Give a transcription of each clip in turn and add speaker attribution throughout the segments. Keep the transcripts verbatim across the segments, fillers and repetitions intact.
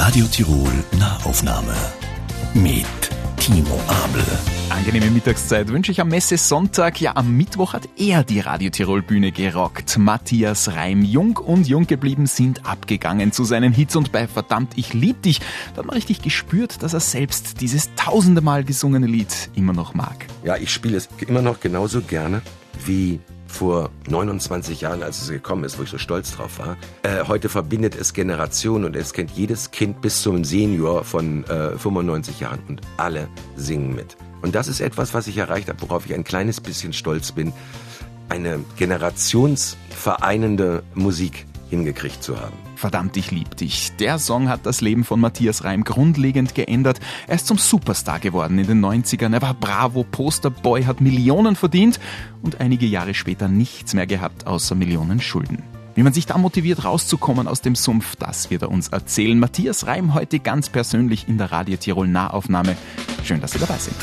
Speaker 1: Radio Tirol Nahaufnahme mit Timo Abel.
Speaker 2: Angenehme Mittagszeit wünsche ich am Messe-Sonntag. Ja, am Mittwoch hat er die Radio Tirol Bühne gerockt. Matthias Reim. Jung und jung geblieben, sind abgegangen zu seinen Hits, und bei Verdammt, ich lieb dich, da hat man richtig gespürt, dass er selbst dieses tausende Mal gesungene Lied immer noch mag.
Speaker 3: Ja, ich spiele es immer noch genauso gerne wie vor neunundzwanzig Jahren, als es gekommen ist, wo ich so stolz drauf war. Äh, heute verbindet es Generationen und es kennt jedes Kind bis zum Senior von äh, fünfundneunzig Jahren und alle singen mit. Und das ist etwas, was ich erreicht habe, worauf ich ein kleines bisschen stolz bin, eine generationsvereinende Musik hingekriegt zu haben.
Speaker 2: Verdammt, ich lieb dich. Der Song hat das Leben von Matthias Reim grundlegend geändert. Er ist zum Superstar geworden in den neunzigern. Er war Bravo, Posterboy, hat Millionen verdient und einige Jahre später nichts mehr gehabt, außer Millionen Schulden. Wie man sich da motiviert, rauszukommen aus dem Sumpf, das wird er uns erzählen. Matthias Reim heute ganz persönlich in der Radio Tirol Nahaufnahme. Schön, dass Sie dabei sind.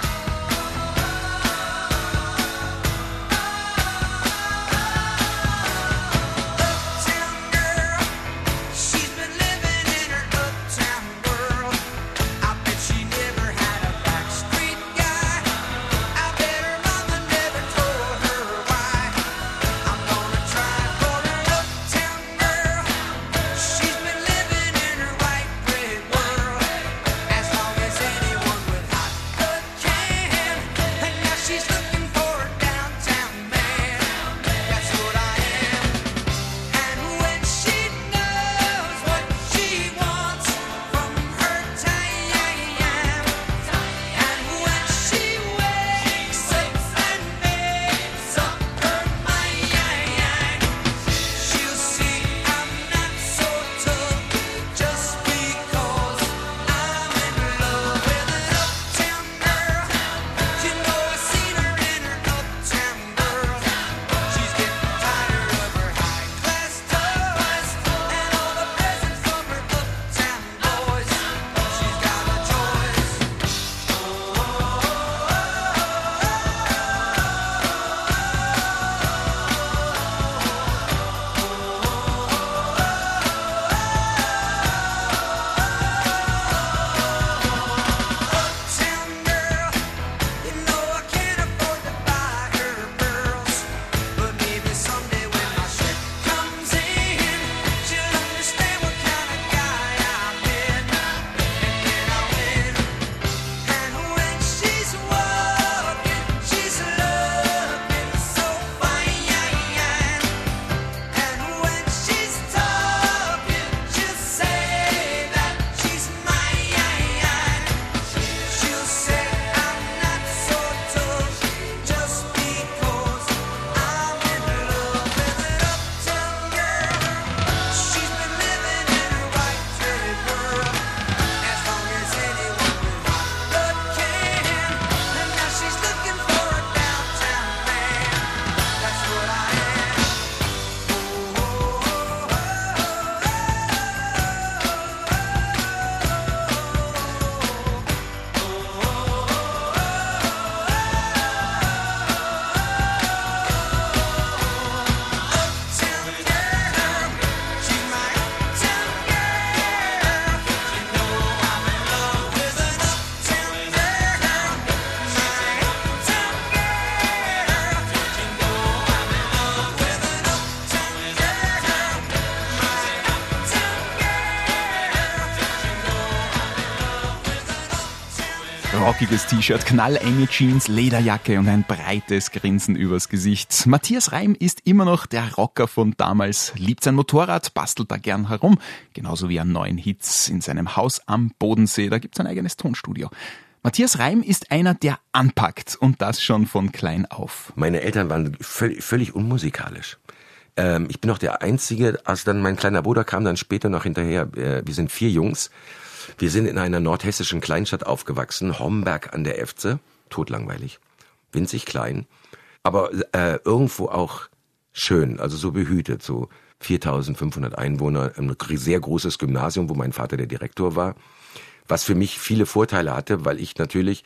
Speaker 2: Rockiges T-Shirt, knallenge Jeans, Lederjacke und ein breites Grinsen übers Gesicht. Matthias Reim ist immer noch der Rocker von damals, liebt sein Motorrad, bastelt da gern herum, genauso wie an neuen Hits. In seinem Haus am Bodensee, da gibt's ein eigenes Tonstudio. Matthias Reim ist einer, der anpackt, und das schon von klein auf.
Speaker 3: Meine Eltern waren völlig, völlig unmusikalisch. Ähm, ich bin auch der Einzige, als dann mein kleiner Bruder kam dann später noch hinterher, äh, wir sind vier Jungs. Wir sind in einer nordhessischen Kleinstadt aufgewachsen, Homberg an der Efze, totlangweilig, winzig klein, aber äh, irgendwo auch schön, also so behütet, so viertausendfünfhundert Einwohner, ein sehr großes Gymnasium, wo mein Vater der Direktor war, was für mich viele Vorteile hatte, weil ich natürlich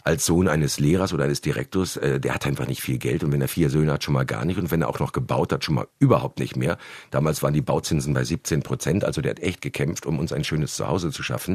Speaker 3: als Sohn eines Lehrers oder eines Direktors, äh, der hat einfach nicht viel Geld und wenn er vier Söhne hat, schon mal gar nicht und wenn er auch noch gebaut hat, schon mal überhaupt nicht mehr. Damals waren die Bauzinsen bei siebzehn Prozent, also der hat echt gekämpft, um uns ein schönes Zuhause zu schaffen.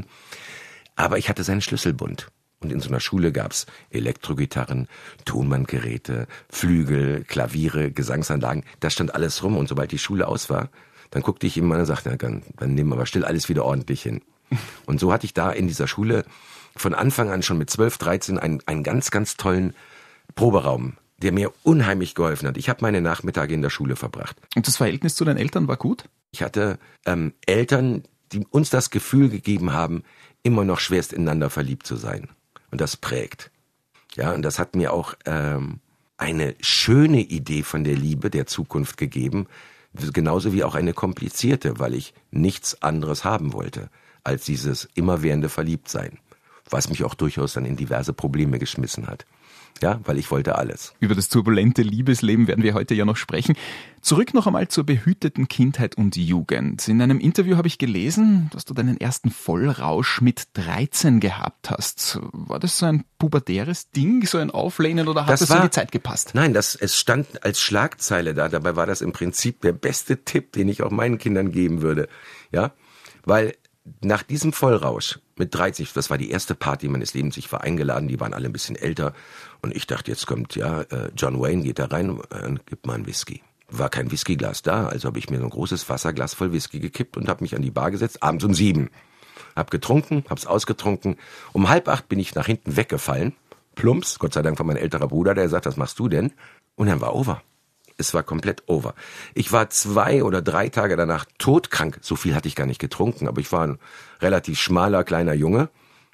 Speaker 3: Aber ich hatte seinen Schlüsselbund. Und in so einer Schule gab's Elektrogitarren, Tonbandgeräte, Flügel, Klaviere, Gesangsanlagen. Da stand alles rum und sobald die Schule aus war, dann guckte ich ihm an und sagte, na, dann, dann nehmen wir aber still alles wieder ordentlich hin. Und so hatte ich da in dieser Schule von Anfang an schon mit zwölf, dreizehn einen, einen ganz, ganz tollen Proberaum, der mir unheimlich geholfen hat. Ich habe meine Nachmittage in der Schule verbracht.
Speaker 2: Und das Verhältnis zu deinen Eltern war gut?
Speaker 3: Ich hatte ähm, Eltern, die uns das Gefühl gegeben haben, immer noch schwerst ineinander verliebt zu sein. Und das prägt. Ja, und das hat mir auch ähm, eine schöne Idee von der Liebe der Zukunft gegeben, genauso wie auch eine komplizierte, weil ich nichts anderes haben wollte als dieses immerwährende Verliebtsein, was mich auch durchaus dann in diverse Probleme geschmissen hat. Ja, weil ich wollte alles.
Speaker 2: Über das turbulente Liebesleben werden wir heute ja noch sprechen. Zurück noch einmal zur behüteten Kindheit und Jugend. In einem Interview habe ich gelesen, dass du deinen ersten Vollrausch mit dreizehn gehabt hast. War das so ein pubertäres Ding, so ein Auflehnen oder hat das, das war, in die Zeit gepasst?
Speaker 3: Nein, das, es stand als Schlagzeile da. Dabei war das im Prinzip der beste Tipp, den ich auch meinen Kindern geben würde. Ja, weil nach diesem Vollrausch mit dreizehn, das war die erste Party meines Lebens, ich war eingeladen, die waren alle ein bisschen älter und ich dachte, jetzt kommt ja John Wayne, geht da rein und gibt mal einen Whisky. War kein Whiskyglas da, also habe ich mir so ein großes Wasserglas voll Whisky gekippt und habe mich an die Bar gesetzt, abends um sieben. Hab getrunken, hab's ausgetrunken. Um halb acht bin ich nach hinten weggefallen, plumps, Gott sei Dank war mein älterer Bruder, der sagt, was machst du denn? Und dann war over. Es war komplett over. Ich war zwei oder drei Tage danach todkrank. So viel hatte ich gar nicht getrunken, aber ich war ein relativ schmaler, kleiner Junge.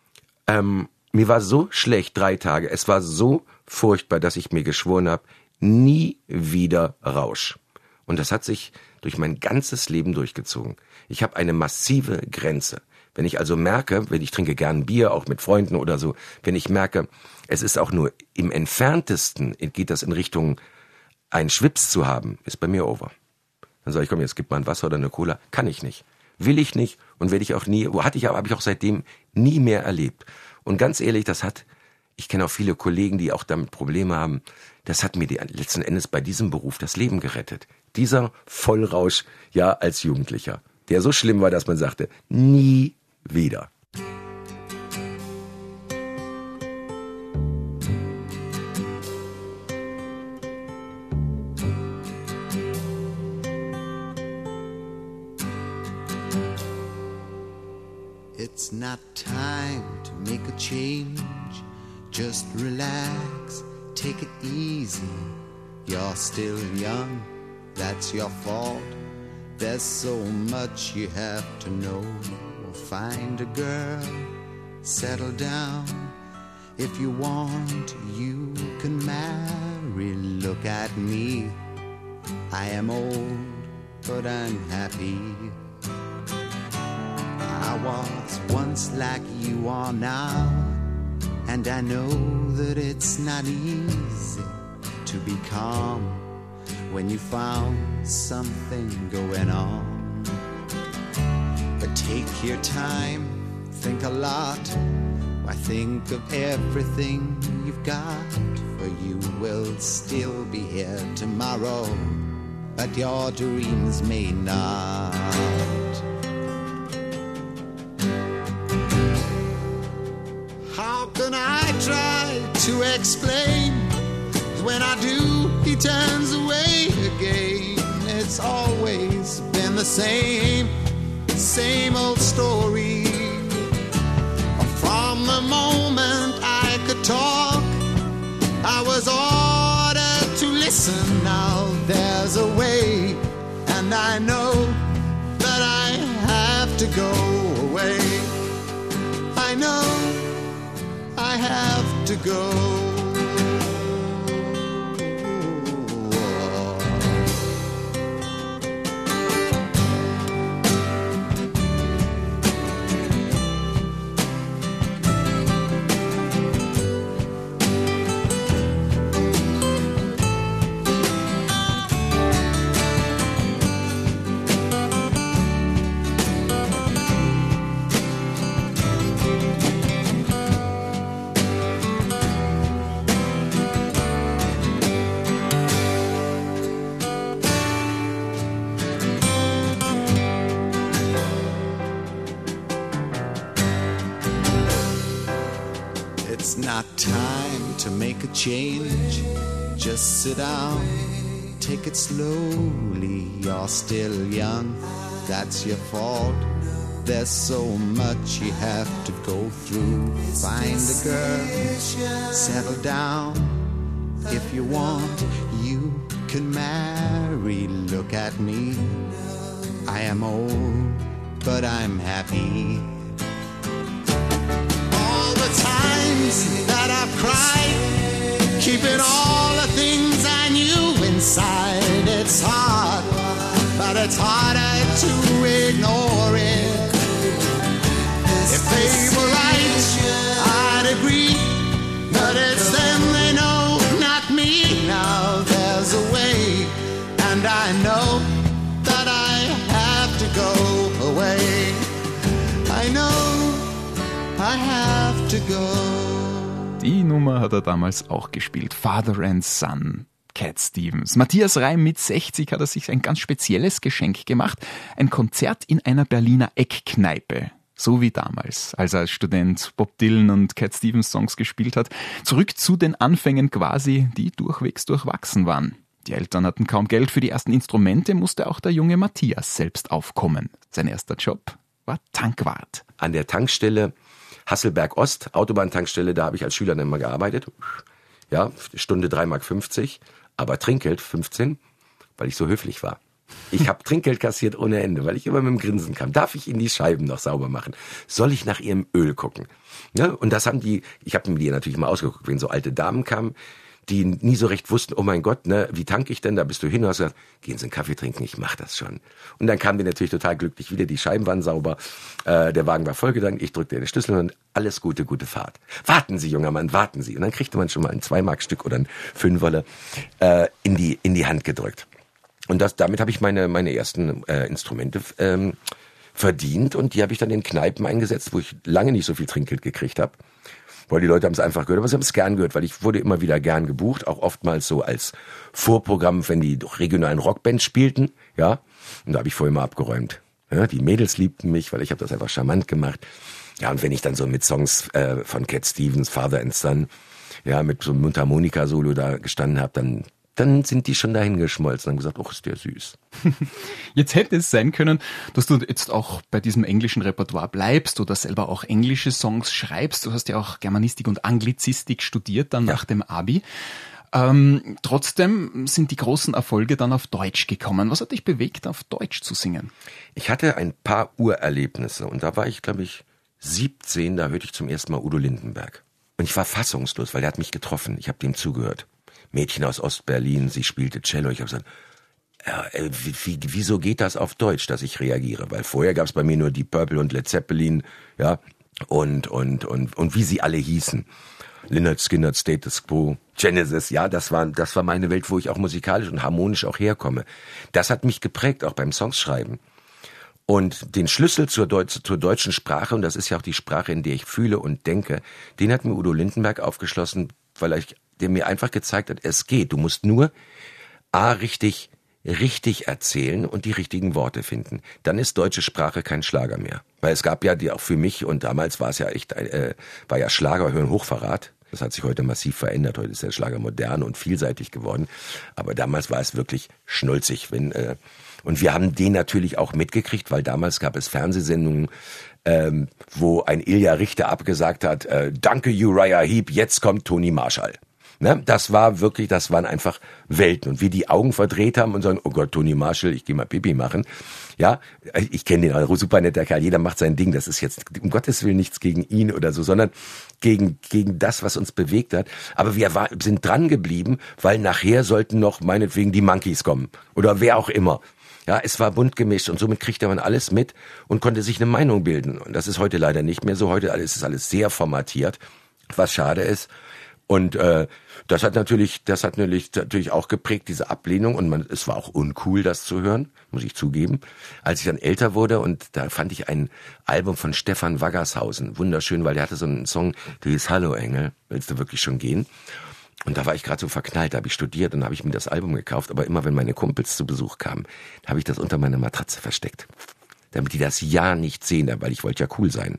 Speaker 3: Ähm, mir war so schlecht, drei Tage. Es war so furchtbar, dass ich mir geschworen habe, nie wieder Rausch. Und das hat sich durch mein ganzes Leben durchgezogen. Ich habe eine massive Grenze. Wenn ich also merke, wenn ich trinke gern Bier, auch mit Freunden oder so, wenn ich merke, es ist auch nur im Entferntesten, geht das in Richtung einen Schwips zu haben, ist bei mir over. Dann sage ich, komm, jetzt gib mal ein Wasser oder eine Cola. Kann ich nicht. Will ich nicht und werde ich auch nie, hatte ich aber, habe ich auch seitdem nie mehr erlebt. Und ganz ehrlich, das hat, ich kenne auch viele Kollegen, die auch damit Probleme haben, das hat mir die, letzten Endes bei diesem Beruf das Leben gerettet. Dieser Vollrausch, ja, als Jugendlicher, der so schlimm war, dass man sagte, nie wieder.
Speaker 4: It's not time to make a change. Just relax, take it easy. You're still young, that's your fault. There's so much you have to know. Find a girl, settle down. If you want, you can marry. Look at me, I am old, but I'm happy. I was once like you are now, and I know that it's not easy to be calm when you found something going on. But take your time, think a lot. Why, think of everything you've got, for you will still be here tomorrow, but your dreams may not. How can I try to explain? When I do, he turns away again. It's always been the same, same old story. From the moment I could talk, I was ordered to listen. Now there's a way, and I know that I have to go away. I know I have to go. not time to make a change. Just sit down, take it slowly. You're still young, that's your fault. There's so much you have to go through. Find a girl, settle down. If you want, you can marry. Look at me, I am old, but I'm happy. All the times that I've cried, keeping all the things I knew inside. It's hard, but it's harder to ignore it. If they were right, I'd agree, but it's them they know, not me. Now there's a way, and I know that I have to go away. I know I have to go.
Speaker 2: Die Nummer hat er damals auch gespielt, Father and Son. Cat Stevens. Matthias Reim mit sechzig hat er sich ein ganz spezielles Geschenk gemacht. Ein Konzert in einer Berliner Eckkneipe. So wie damals, als er als Student Bob Dylan und Cat Stevens Songs gespielt hat. Zurück zu den Anfängen quasi, die durchwegs durchwachsen waren. Die Eltern hatten kaum Geld für die ersten Instrumente, musste auch der junge Matthias selbst aufkommen. Sein erster Job war Tankwart.
Speaker 3: An der Tankstelle Hasselberg Ost, Autobahntankstelle, da habe ich als Schüler dann immer gearbeitet. Ja, Stunde drei Mark fünfzig, aber Trinkgeld fünfzehn, weil ich so höflich war. Ich habe Trinkgeld kassiert ohne Ende, weil ich immer mit dem Grinsen kam. Darf ich Ihnen die Scheiben noch sauber machen? Soll ich nach Ihrem Öl gucken? Ja, und das haben die, ich habe mir die natürlich mal ausgeguckt, wenn so alte Damen kamen, die nie so recht wussten, oh mein Gott, ne, wie tanke ich denn? Da bist du hin und hast gesagt, gehen Sie einen Kaffee trinken, ich mach das schon. Und dann kamen wir natürlich total glücklich wieder, die Scheiben waren sauber, äh, der Wagen war vollgetankt, ich drückte den Schlüssel und alles Gute, gute Fahrt. Warten Sie, junger Mann, warten Sie. Und dann kriegte man schon mal ein zwei-Mark-Stück oder ein Fünferle äh, in die in die Hand gedrückt. Und das, damit habe ich meine meine ersten äh, Instrumente ähm, verdient und die habe ich dann in Kneipen eingesetzt, wo ich lange nicht so viel Trinkgeld gekriegt habe. Weil die Leute haben es einfach gehört, aber sie haben es gern gehört, weil ich wurde immer wieder gern gebucht, auch oftmals so als Vorprogramm, wenn die regionalen Rockbands spielten, ja. Und da habe ich vorher immer abgeräumt. Ja, die Mädels liebten mich, weil ich habe das einfach charmant gemacht. Ja, und wenn ich dann so mit Songs äh, von Cat Stevens, Father and Son, ja, mit so einem Mundharmonika-Solo da gestanden habe, dann dann sind die schon dahin geschmolzen und haben gesagt, oh, ist der süß.
Speaker 2: Jetzt hätte es sein können, dass du jetzt auch bei diesem englischen Repertoire bleibst oder selber auch englische Songs schreibst. Du hast ja auch Germanistik und Anglizistik studiert dann ja. Nach dem Abi. Ähm, trotzdem sind die großen Erfolge dann auf Deutsch gekommen. Was hat dich bewegt, auf Deutsch zu singen?
Speaker 3: Ich hatte ein paar Urerlebnisse und da war ich, glaube ich, siebzehn, da hörte ich zum ersten Mal Udo Lindenberg. Und ich war fassungslos, weil er hat mich getroffen. Ich habe dem zugehört. Mädchen aus Ostberlin, sie spielte Cello. Ich habe gesagt, ja, wie, wie, wieso geht das auf Deutsch, dass ich reagiere? Weil vorher gab es bei mir nur Deep Purple und Led Zeppelin, ja, und und und und wie sie alle hießen. Lynyrd Skynyrd, Status Quo, Genesis, ja, das war das war meine Welt, wo ich auch musikalisch und harmonisch auch herkomme. Das hat mich geprägt, auch beim Songschreiben. Und den Schlüssel zur, Deut- zur deutschen Sprache, und das ist ja auch die Sprache, in der ich fühle und denke, den hat mir Udo Lindenberg aufgeschlossen, weil ich der mir einfach gezeigt hat, es geht. Du musst nur A, richtig, richtig erzählen und die richtigen Worte finden. Dann ist deutsche Sprache kein Schlager mehr. Weil es gab ja die auch für mich, und damals war es ja echt, äh, war ja Schlager hören Hochverrat. Das hat sich heute massiv verändert. Heute ist der Schlager modern und vielseitig geworden. Aber damals war es wirklich schnulzig. Wenn, äh, und wir haben den natürlich auch mitgekriegt, weil damals gab es Fernsehsendungen, ähm, wo ein Ilja Richter abgesagt hat, äh, danke Uriah Heep, jetzt kommt Toni Marshall. Ne, das war wirklich, das waren einfach Welten. Und wie die Augen verdreht haben und sagen, oh Gott, Toni Marshall, ich gehe mal Pipi machen. Ja, ich kenne den, also super netter Kerl, jeder macht sein Ding. Das ist jetzt um Gottes Willen nichts gegen ihn oder so, sondern gegen gegen das, was uns bewegt hat. Aber wir war, sind dran geblieben, weil nachher sollten noch meinetwegen die Monkeys kommen oder wer auch immer. Ja, es war bunt gemischt und somit kriegte man alles mit und konnte sich eine Meinung bilden. Und das ist heute leider nicht mehr so. Heute ist es alles sehr formatiert, was schade ist. Und äh, das hat natürlich, das hat natürlich, natürlich auch geprägt, diese Ablehnung. Und man, es war auch uncool, das zu hören, muss ich zugeben. Als ich dann älter wurde, und da fand ich ein Album von Stefan Waggershausen wunderschön, weil der hatte so einen Song, der hieß Hallo Engel, willst du wirklich schon gehen? Und da war ich gerade so verknallt, da habe ich studiert und habe ich mir das Album gekauft. Aber immer, wenn meine Kumpels zu Besuch kamen, habe ich das unter meiner Matratze versteckt. Damit die das ja nicht sehen, weil ich wollte ja cool sein.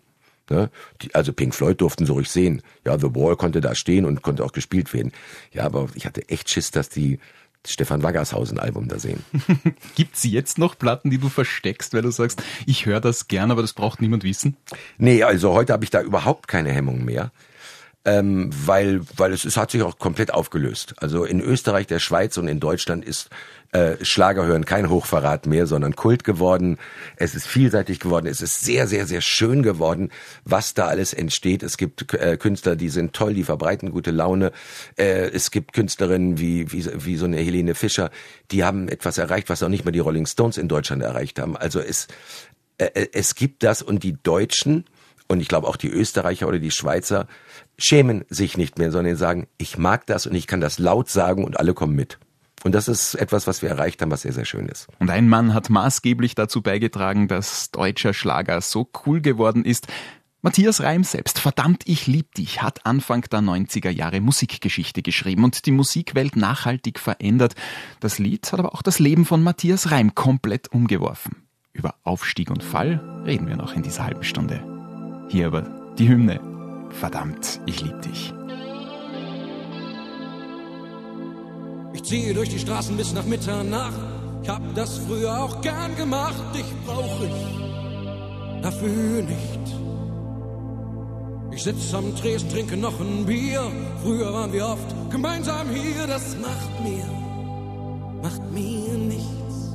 Speaker 3: Ne? Die, also Pink Floyd durften sie ruhig sehen. Ja, The Wall konnte da stehen und konnte auch gespielt werden. Ja, aber ich hatte echt Schiss, dass die Stefan Waggershausen-Album da sehen.
Speaker 2: Gibt's jetzt noch Platten, die du versteckst, weil du sagst, ich höre das gern, aber das braucht niemand wissen?
Speaker 3: Nee, also heute habe ich da überhaupt keine Hemmung mehr. Ähm, weil weil es, es hat sich auch komplett aufgelöst. Also in Österreich, der Schweiz und in Deutschland ist äh, Schlager hören kein Hochverrat mehr, sondern Kult geworden. Es ist vielseitig geworden. Es ist sehr, sehr, sehr schön geworden, was da alles entsteht. Es gibt äh, Künstler, die sind toll, die verbreiten gute Laune. Äh, es gibt Künstlerinnen wie, wie wie so eine Helene Fischer, die haben etwas erreicht, was auch nicht mal die Rolling Stones in Deutschland erreicht haben. Also es äh, es gibt das, und die Deutschen und ich glaube auch die Österreicher oder die Schweizer schämen sich nicht mehr, sondern sagen, ich mag das und ich kann das laut sagen und alle kommen mit. Und das ist etwas, was wir erreicht haben, was sehr, sehr schön ist.
Speaker 2: Und ein Mann hat maßgeblich dazu beigetragen, dass deutscher Schlager so cool geworden ist. Matthias Reim selbst, Verdammt, ich lieb dich, hat Anfang der neunziger Jahre Musikgeschichte geschrieben und die Musikwelt nachhaltig verändert. Das Lied hat aber auch das Leben von Matthias Reim komplett umgeworfen. Über Aufstieg und Fall reden wir noch in dieser halben Stunde. Hier aber die Hymne. Verdammt, ich lieb dich.
Speaker 5: Ich ziehe durch die Straßen bis nach Mitternacht. Ich hab das früher auch gern gemacht. Dich brauch ich dafür nicht. Ich sitz am Tresen, trinke noch ein Bier. Früher waren wir oft gemeinsam hier. Das macht mir, macht mir nichts.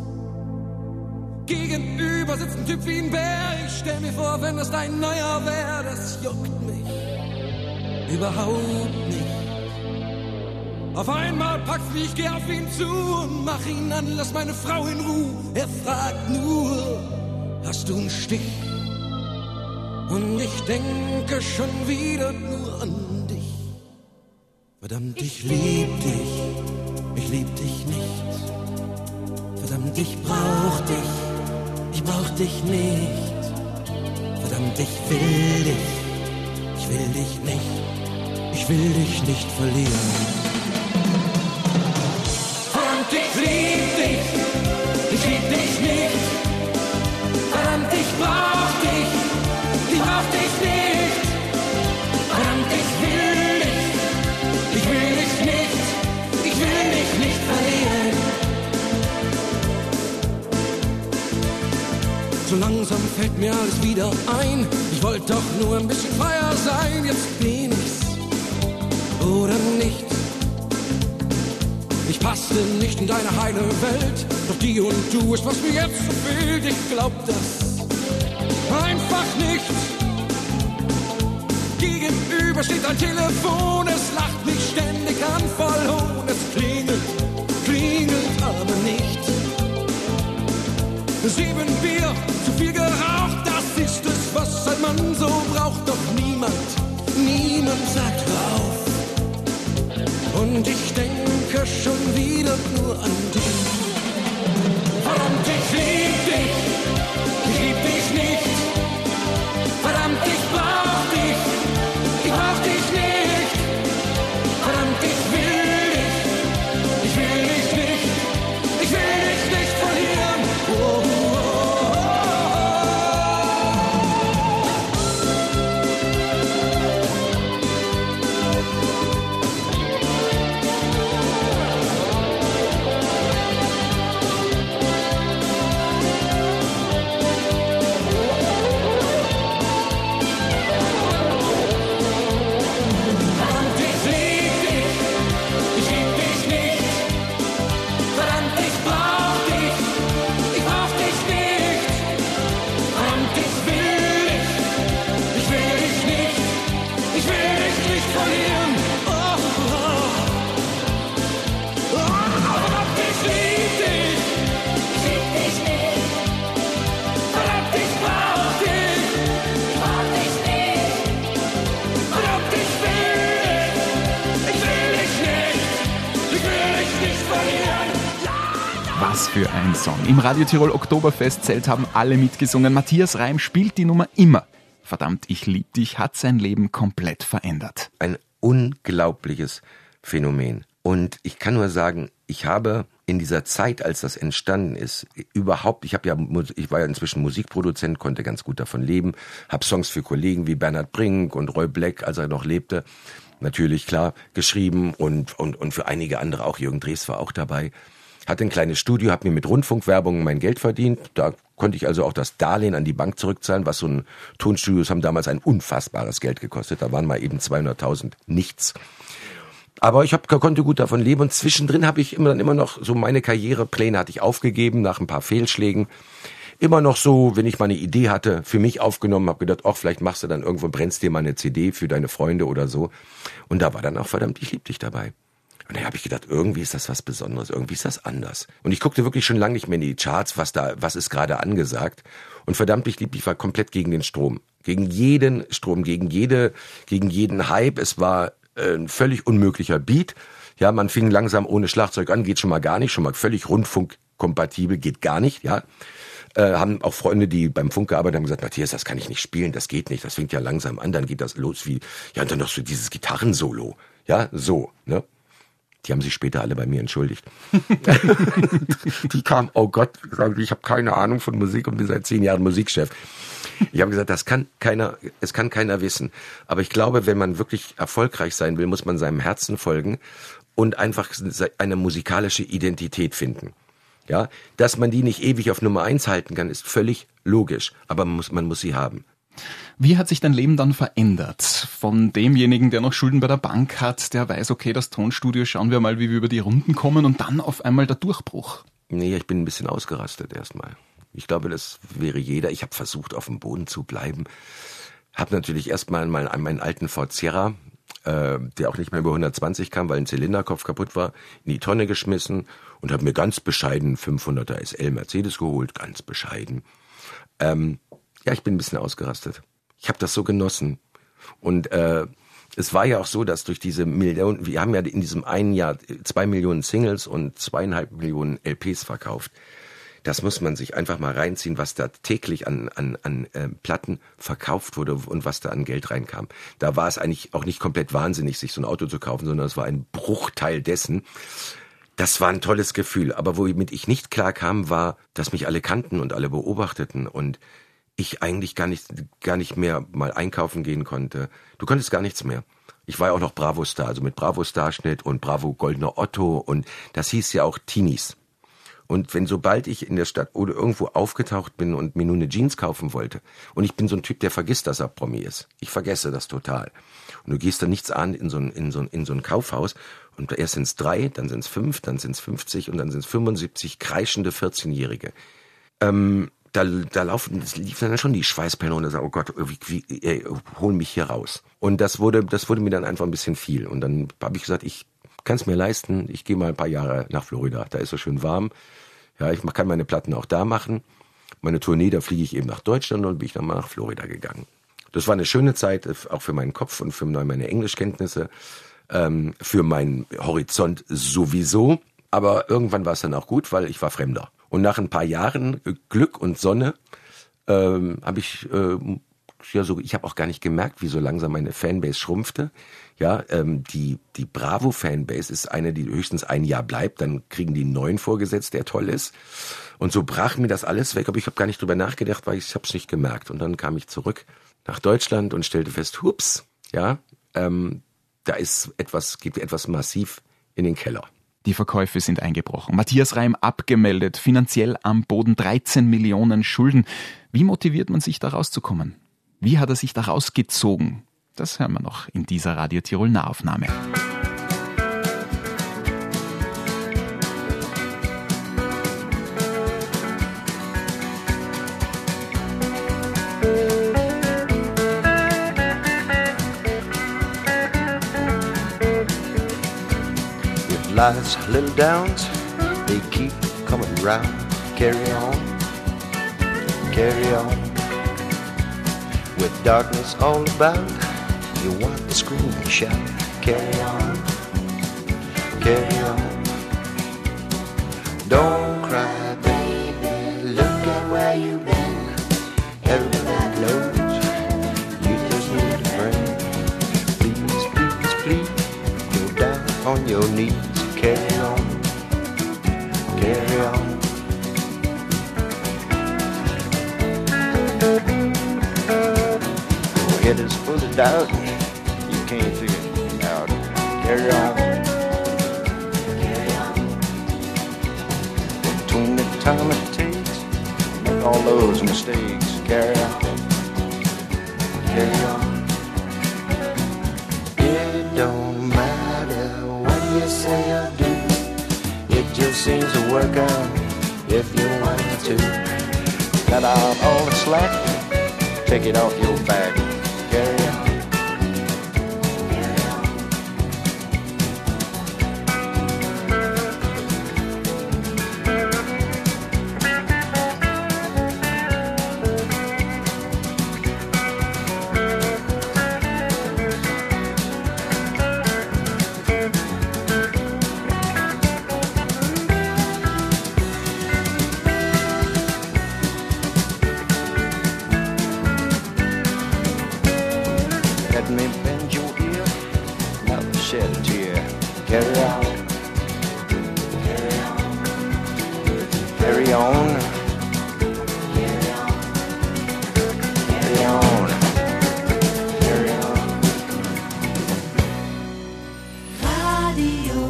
Speaker 5: Gegenüber sitzt ein Typ wie ein Bär. Ich stell mir vor, wenn das dein neuer wär, das juckt mich überhaupt nicht. Auf einmal packt's mich, ich geh auf ihn zu und mach ihn an, lass meine Frau in Ruhe. Er fragt nur, hast du einen Stich? Und ich denke schon wieder nur an dich. Verdammt, ich lieb dich, ich lieb dich nicht. Verdammt, ich brauch dich, ich brauch dich nicht. Verdammt, ich will dich, ich will dich nicht, ich will dich nicht verlieren. Verdammt, ich lieb dich, ich lieb dich nicht. Verdammt, ich brauch dich, ich brauch dich nicht. Verdammt, ich will dich, ich will dich nicht, ich will dich nicht verlieren. So langsam fällt mir alles wieder ein. Ich wollte doch nur ein bisschen freier sein. Jetzt bin ich's oder nicht. Ich passte nicht in deine heile Welt. Doch die und du ist, was mir jetzt so fehlt. Ich glaub das einfach nicht. Gegenüber steht ein Telefon. Es lacht mich ständig an, voll Hohn. Es klingelt, klingelt aber nicht. Sieben Bier, zu viel geraucht, das ist es, was ein Mann so braucht. Doch niemand, niemand sagt rauf. Und ich denke schon wieder nur an dich. Verdammt, ich lieb dich, ich lieb dich nicht. Verdammt, ich brauch dich, ich brauch dich nicht. Verdammt, ich will dich, ich will dich nicht, ich will dich nicht verlieren. Oh.
Speaker 2: Was für ein Song. Im Radio Tirol Oktoberfestzelt haben alle mitgesungen. Matthias Reim spielt die Nummer immer. Verdammt, ich lieb dich, hat sein Leben komplett verändert.
Speaker 3: Ein unglaubliches Phänomen. Und ich kann nur sagen, ich habe in dieser Zeit, als das entstanden ist, überhaupt, ich habe ja, ich war ja inzwischen Musikproduzent, konnte ganz gut davon leben, habe Songs für Kollegen wie Bernhard Brink und Roy Black, als er noch lebte, natürlich klar geschrieben und und und für einige andere auch. Jürgen Drees war auch dabei. Hatte ein kleines Studio, habe mir mit Rundfunkwerbung mein Geld verdient. Da konnte ich also auch das Darlehen an die Bank zurückzahlen, was so ein Tonstudios haben damals ein unfassbares Geld gekostet. Da waren mal eben zweihunderttausend nichts. Aber ich hab, konnte gut davon leben und zwischendrin habe ich immer dann immer noch so meine Karrierepläne hatte ich aufgegeben nach ein paar Fehlschlägen. Immer noch so, wenn ich mal eine Idee hatte, für mich aufgenommen, habe gedacht, ach, vielleicht machst du dann irgendwo, brennst dir mal eine C D für deine Freunde oder so. Und da war dann auch verdammt, ich lieb dich dabei. Und dann habe ich gedacht, irgendwie ist das was Besonderes, irgendwie ist das anders. Und ich guckte wirklich schon lange nicht mehr in die Charts, was da, was ist gerade angesagt. Und verdammt, ich lieb dich war komplett gegen den Strom. Gegen jeden Strom, gegen jede, gegen jeden Hype. Es war ein völlig unmöglicher Beat. Ja, man fing langsam ohne Schlagzeug an, geht schon mal gar nicht, schon mal völlig rundfunkkompatibel, geht gar nicht, ja. Äh, haben auch Freunde, die beim Funk gearbeitet haben, gesagt, Matthias, das kann ich nicht spielen, das geht nicht, das fängt ja langsam an, dann geht das los wie, ja, und dann noch so dieses Gitarrensolo, ja, so, ne. Die haben sich später alle bei mir entschuldigt. Die kamen, oh Gott, ich habe keine Ahnung von Musik und bin seit zehn Jahren Musikchef. Ich habe gesagt, das kann keiner, es kann keiner wissen. Aber ich glaube, wenn man wirklich erfolgreich sein will, muss man seinem Herzen folgen und einfach eine musikalische Identität finden. Ja, dass man die nicht ewig auf Nummer eins halten kann, ist völlig logisch. Aber man muss, man muss sie haben.
Speaker 2: Wie hat sich dein Leben dann verändert? Von demjenigen, der noch Schulden bei der Bank hat, der weiß, okay, das Tonstudio, schauen wir mal, wie wir über die Runden kommen und dann auf einmal der Durchbruch.
Speaker 3: Nee, ich bin ein bisschen ausgerastet erstmal. Ich glaube, das wäre jeder. Ich habe versucht, auf dem Boden zu bleiben. Habe natürlich erstmal meinen, meinen alten Ford Sierra, äh, der auch nicht mehr über hundertzwanzig kam, weil ein Zylinderkopf kaputt war, in die Tonne geschmissen und habe mir ganz bescheiden fünfhunderter S L Mercedes geholt, ganz bescheiden. Ähm, ja, ich bin ein bisschen ausgerastet. Ich habe das so genossen. Und äh, es war ja auch so, dass durch diese Millionen, wir haben ja in diesem einen Jahr zwei Millionen Singles und zweieinhalb Millionen L Ps verkauft. Das muss man sich einfach mal reinziehen, was da täglich an, an, an äh, Platten verkauft wurde und was da an Geld reinkam. Da war es eigentlich auch nicht komplett wahnsinnig, sich so ein Auto zu kaufen, sondern es war ein Bruchteil dessen. Das war ein tolles Gefühl. Aber womit ich nicht klar kam, war, dass mich alle kannten und alle beobachteten und ich eigentlich gar nicht, gar nicht mehr mal einkaufen gehen konnte. Du konntest gar nichts mehr. Ich war ja auch noch Bravo-Star, also mit Bravo-Starschnitt und Bravo Goldener Otto und das hieß ja auch Teenies. Und wenn sobald ich in der Stadt oder irgendwo aufgetaucht bin und mir nur eine Jeans kaufen wollte, und ich bin so ein Typ, der vergisst, dass er Promi ist. Ich vergesse das total. Und du gehst da nichts an in so ein, in so ein, in so ein Kaufhaus und erst sind's drei, dann sind's fünf, dann sind's fünfzig und dann sind's fünfundsiebzig kreischende vierzehnjährige. Ähm, Da, da laufen, das lief dann schon die Schweißperlen und da sag, oh Gott, wie, wie, ey, hol mich hier raus. Und das wurde, das wurde mir dann einfach ein bisschen viel. Und dann habe ich gesagt, ich kann es mir leisten, ich gehe mal ein paar Jahre nach Florida. Da ist so schön warm. Ja, ich kann meine Platten auch da machen. Meine Tournee, da fliege ich eben nach Deutschland und bin ich dann mal nach Florida gegangen. Das war eine schöne Zeit, auch für meinen Kopf und für meine Englischkenntnisse, ähm, für meinen Horizont sowieso. Aber irgendwann war es dann auch gut, weil ich war Fremder. Und nach ein paar Jahren Glück und Sonne ähm, habe ich äh, ja so, ich habe auch gar nicht gemerkt, wie so langsam meine Fanbase schrumpfte. Ja, ähm, die die Bravo Fanbase ist eine, die höchstens ein Jahr bleibt, dann kriegen die einen neuen vorgesetzt, der toll ist. Und so brach mir das alles weg, aber ich habe gar nicht drüber nachgedacht, weil ich habe es nicht gemerkt. Und dann kam ich zurück nach Deutschland und stellte fest, hups, ja, ähm, da ist etwas, geht etwas massiv in den Keller.
Speaker 2: Die Verkäufe sind eingebrochen. Matthias Reim abgemeldet, finanziell am Boden, dreizehn Millionen Schulden. Wie motiviert man sich da rauszukommen? Wie hat er sich da rausgezogen? Das hören wir noch in dieser Radio Tirol Nahaufnahme.
Speaker 6: Life's little downs, they keep coming round. Carry on, carry on. With darkness all about, you want to scream and shout. Carry on, carry on. Don't cry, baby, look at where you've been. Everybody knows you just need a friend. Please, please, please, go down on your knees. Carry on, head is full of doubt. You can't figure it out. Carry on. Carry on. Between the time it takes, make all those mistakes. Carry on. Carry on. It don't matter what you say or do. It just seems to work out if you want to. Cut out all the slack, take it off your back. Carry on. Carry on. Let me bend your ear, never shed a tear. Carry on. Carry on. Carry on. Carry on. Carry on. Carry on.
Speaker 7: Radio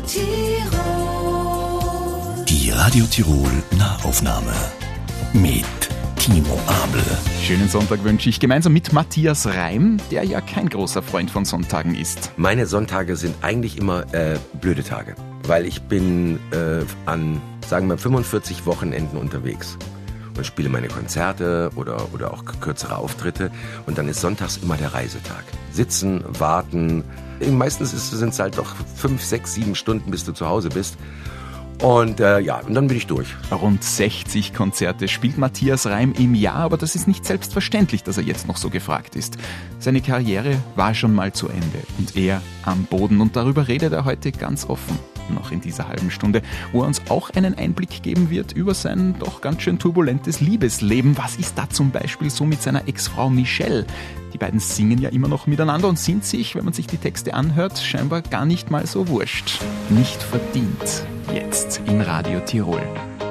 Speaker 7: Tirol.
Speaker 1: Die Radio Tirol Nahaufnahme mit Timo Abel.
Speaker 2: Schönen Sonntag wünsche ich gemeinsam mit Matthias Reim, der ja kein großer Freund von Sonntagen ist.
Speaker 3: Meine Sonntage sind eigentlich immer äh, blöde Tage, weil ich bin äh, an, sagen wir, fünfundvierzig Wochenenden unterwegs und spiele meine Konzerte oder, oder auch kürzere Auftritte und dann ist sonntags immer der Reisetag. Sitzen, warten, meistens sind es halt doch fünf, sechs, sieben Stunden, bis du zu Hause bist. Und äh, ja, und dann bin ich durch.
Speaker 2: Rund sechzig Konzerte spielt Matthias Reim im Jahr, aber das ist nicht selbstverständlich, dass er jetzt noch so gefragt ist. Seine Karriere war schon mal zu Ende und er am Boden. Und darüber redet er heute ganz offen, noch in dieser halben Stunde, wo er uns auch einen Einblick geben wird über sein doch ganz schön turbulentes Liebesleben. Was ist da zum Beispiel so mit seiner Ex-Frau Michelle? Die beiden singen ja immer noch miteinander und sind sich, wenn man sich die Texte anhört, scheinbar gar nicht mal so wurscht. Nicht verdient. Jetzt in Radio Tirol.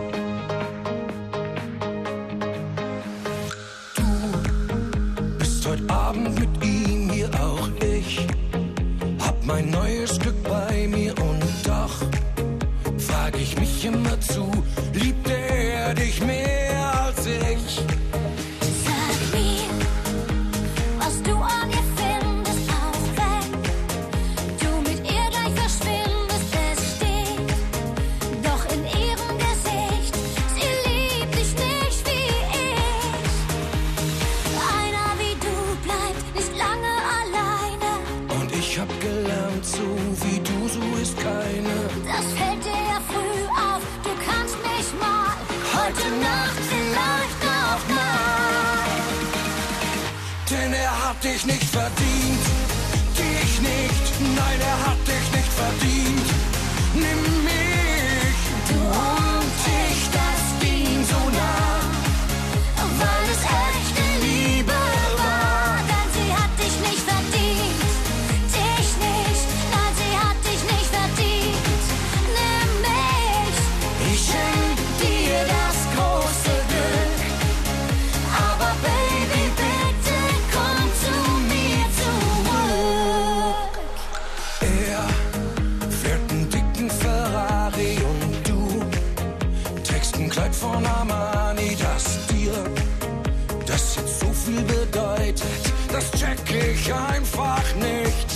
Speaker 5: Du bist heute Abend mit ihm, hier auch ich. Hab mein neues Glück bei mir und doch frag ich mich immer zu, liebt er dich mehr als ich?
Speaker 7: Sag mir, was du an ihr findest, auch wenn du mit ihr gleich verschwindest. Es steht doch in ihrem Gesicht, sie liebt dich nicht wie ich. Einer wie du bleibt nicht lange alleine.
Speaker 5: Und ich hab gelernt, so wie du, so ist keine.
Speaker 7: Das fällt dir ja früh auf, du kannst mich mal heute Nacht vielleicht noch mal.
Speaker 5: Denn er hat dich nicht verdient, dich nicht, nein, er hat dich nicht verdient. Nimm mich,
Speaker 7: Du und ich, das ging so nah, weil es echte Liebe war. Denn sie hat dich nicht verdient, dich nicht, nein, sie hat dich nicht verdient. Nimm mich,
Speaker 5: ich schenk
Speaker 7: dir das große Glück. Aber Baby, bitte komm zu mir zurück.
Speaker 5: Er fährt einen dicken Ferrari und du trägst ein Kleid von Armani, das dir, das jetzt so viel bedeutet, das check ich einfach nicht.